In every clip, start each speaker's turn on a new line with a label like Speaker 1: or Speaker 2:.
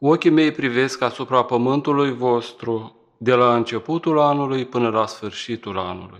Speaker 1: Ochii mei privesc asupra pământului vostru, de la începutul anului până la sfârșitul anului.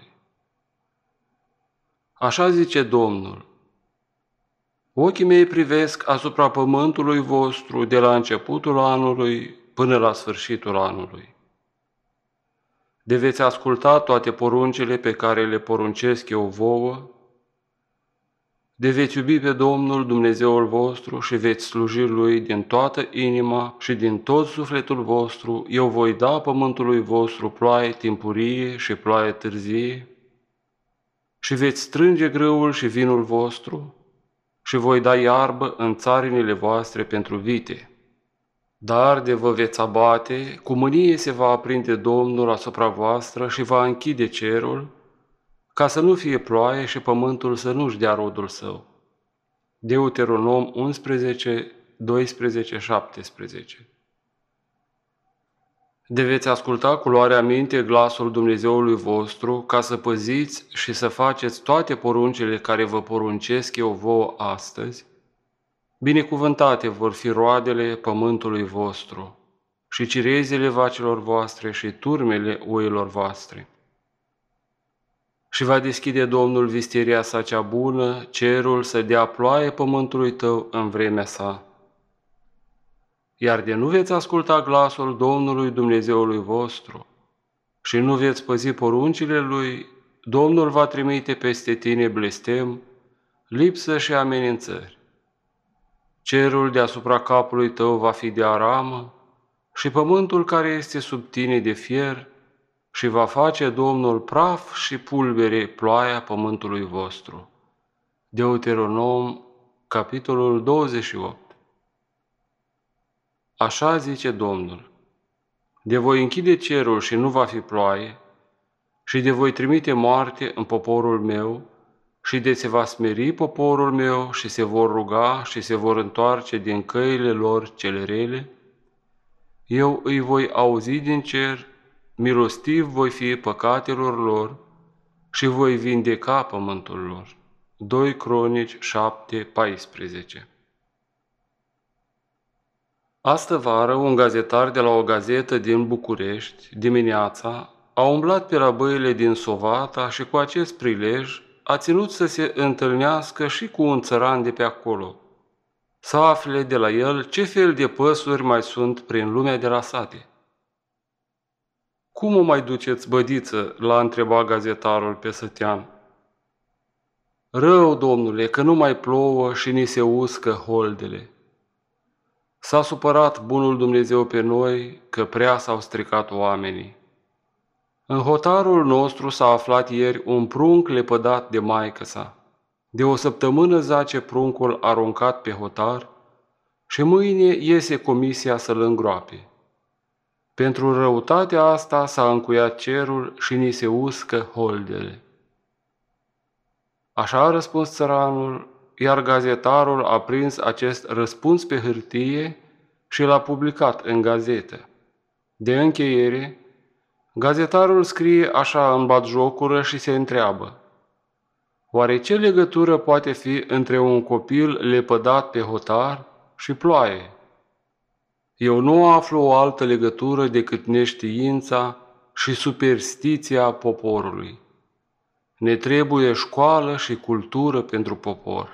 Speaker 1: Așa zice Domnul: ochii mei privesc asupra pământului vostru, de la începutul anului până la sfârșitul anului. De veți asculta toate poruncile pe care le poruncesc eu vouă, de veți iubi pe Domnul Dumnezeul vostru și veți sluji Lui din toată inima și din tot sufletul vostru, eu voi da pământului vostru ploaie timpurie și ploaie târzie, și veți strânge grâul și vinul vostru, și voi da iarbă în țarinile voastre pentru vite. Dar de vă veți abate, cu mânie se va aprinde Domnul asupra voastră și va închide cerul, ca să nu fie ploaie și pământul să nu-și dea rodul său. Deuteronom 11, 12, 17. De veți asculta cu luarea minte glasul Dumnezeului vostru, ca să păziți și să faceți toate poruncile care vă poruncesc eu vouă astăzi, binecuvântate vor fi roadele pământului vostru și cirezile vacilor voastre și turmele oilor voastre. Și va deschide Domnul visteria sa cea bună, cerul să dea ploaie pământului tău în vremea sa. Iar de nu veți asculta glasul Domnului Dumnezeului vostru și nu veți păzi poruncile Lui, Domnul va trimite peste tine blestem, lipsă și amenințări. Cerul deasupra capului tău va fi de aramă și pământul care este sub tine de fier, și va face Domnul praf și pulbere ploaia pământului vostru. Deuteronom, capitolul 28. Așa zice Domnul: de voi închide cerul și nu va fi ploaie, și de voi trimite moarte în poporul meu, și de se va smeri poporul meu și se vor ruga și se vor întoarce din căile lor cele rele, eu îi voi auzi din cer, milostiv voi fi păcatelor lor și voi vindeca pământul lor. 2 Cronici 7, 14. Astă vară, un gazetar de la o gazetă din București, dimineața, a umblat pe la băile din Sovata și cu acest prilej a ținut să se întâlnească și cu un țăran de pe acolo, să afle de la el ce fel de păsuri mai sunt prin lumea de la sate. Cum o mai duceți, bădiță?" l-a întrebat gazetarul pe sătean. Rău, domnule, că nu mai plouă și ni se uscă holdele. S-a supărat bunul Dumnezeu pe noi că prea s-au stricat oamenii. În hotarul nostru s-a aflat ieri un prunc lepădat de maică-sa. De o săptămână zace pruncul aruncat pe hotar și mâine iese comisia să-l îngroape. Pentru răutatea asta s-a încuiat cerul și ni se uscă holdele. Așa a răspuns țăranul, iar gazetarul a prins acest răspuns pe hârtie și l-a publicat în gazetă. De încheiere, gazetarul scrie așa în batjocură și se întreabă: oare ce legătură poate fi între un copil lepădat pe hotar și ploaie? Eu nu aflu o altă legătură decât neștiința și superstiția poporului. Ne trebuie școală și cultură pentru popor.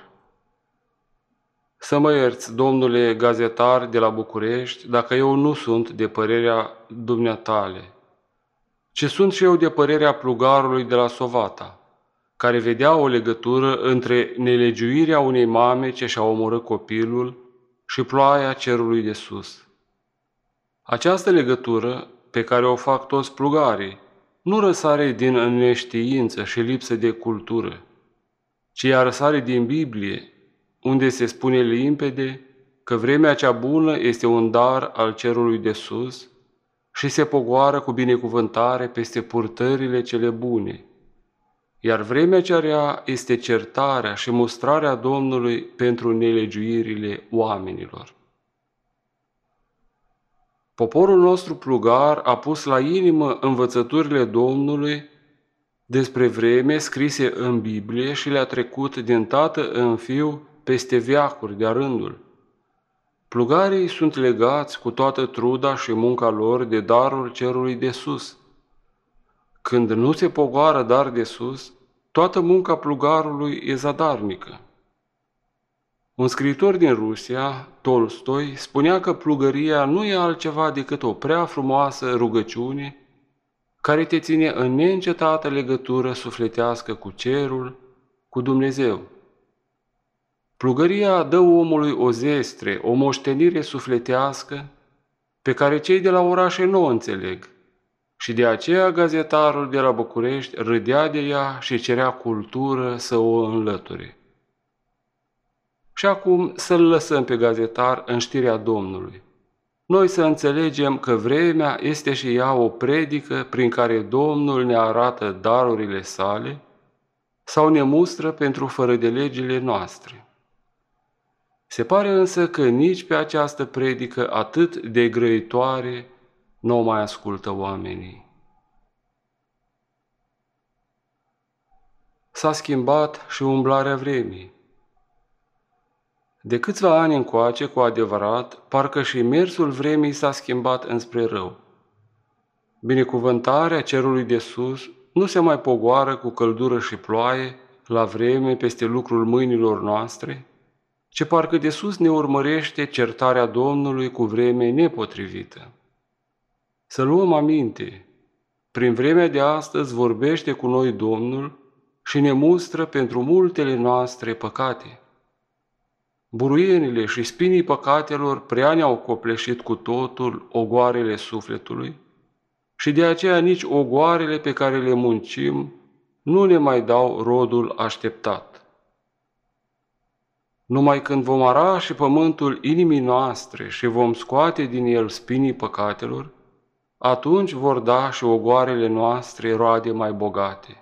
Speaker 1: Să mă ierți, domnule gazetar de la București, dacă eu nu sunt de părerea dumneatale, ci sunt și eu de părerea plugarului de la Sovata, care vedea o legătură între nelegiuirea unei mame ce și-a omorât copilul și ploaia cerului de sus. Această legătură, pe care o fac toți plugarii, nu răsare din neștiință și lipsă de cultură, ci ea răsare din Biblie, unde se spune limpede că vremea cea bună este un dar al cerului de sus și se pogoară cu binecuvântare peste purtările cele bune, iar vremea cea rea este certarea și mustrarea Domnului pentru nelegiuirile oamenilor. Poporul nostru plugar a pus la inimă învățăturile Domnului despre vreme scrise în Biblie și le-a trecut din tată în fiu peste veacuri de-a rândul. Plugarii sunt legați cu toată truda și munca lor de darul cerului de sus. Când nu se pogoară dar de sus, toată munca plugarului e zadarnică. Un scriitor din Rusia, Tolstoi, spunea că plugăria nu e altceva decât o prea frumoasă rugăciune care te ține în neîncetată legătură sufletească cu cerul, cu Dumnezeu. Plugăria dă omului o zestre, o moștenire sufletească pe care cei de la orașe nu o înțeleg și de aceea gazetarul de la București râdea de ea și cerea cultură să o înlăture. Și acum să-l lăsăm pe gazetar în știrea Domnului. Noi să înțelegem că vremea este și ea o predică prin care Domnul ne arată darurile sale sau ne mustră pentru fără de legile noastre. Se pare însă că nici pe această predică atât de grăitoare nu o mai ascultă oamenii. S-a schimbat și umblarea vremii. De câțiva ani încoace, cu adevărat, parcă și mersul vremii s-a schimbat înspre rău. Binecuvântarea cerului de sus nu se mai pogoară cu căldură și ploaie la vreme peste lucrul mâinilor noastre, ci parcă de sus ne urmărește certarea Domnului cu vreme nepotrivită. Să luăm aminte, prin vremea de astăzi vorbește cu noi Domnul și ne mustră pentru multele noastre păcate. Buruienile și spinii păcatelor prea ne-au copleșit cu totul ogoarele sufletului și de aceea nici ogoarele pe care le muncim nu ne mai dau rodul așteptat. Numai când vom ara și pământul inimii noastre și vom scoate din el spinii păcatelor, atunci vor da și ogoarele noastre roade mai bogate.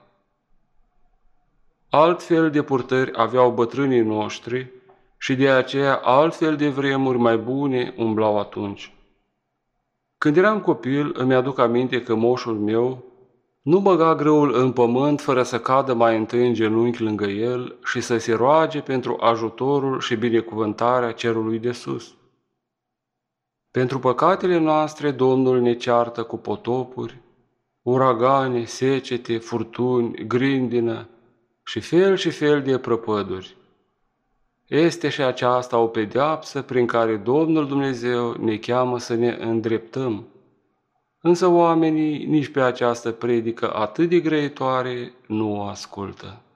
Speaker 1: Altfel de purtări aveau bătrânii noștri și de aceea altfel de vremuri mai bune umblau atunci. Când eram copil, îmi aduc aminte că moșul meu nu băga grâul în pământ fără să cadă mai întâi în genunchi lângă el și să se roage pentru ajutorul și binecuvântarea cerului de sus. Pentru păcatele noastre Domnul ne ceartă cu potopuri, uragane, secete, furtuni, grindină și fel de prăpăduri. Este și aceasta o pedeapsă prin care Domnul Dumnezeu ne cheamă să ne îndreptăm, însă oamenii nici pe această predică atât de grăitoare nu o ascultă.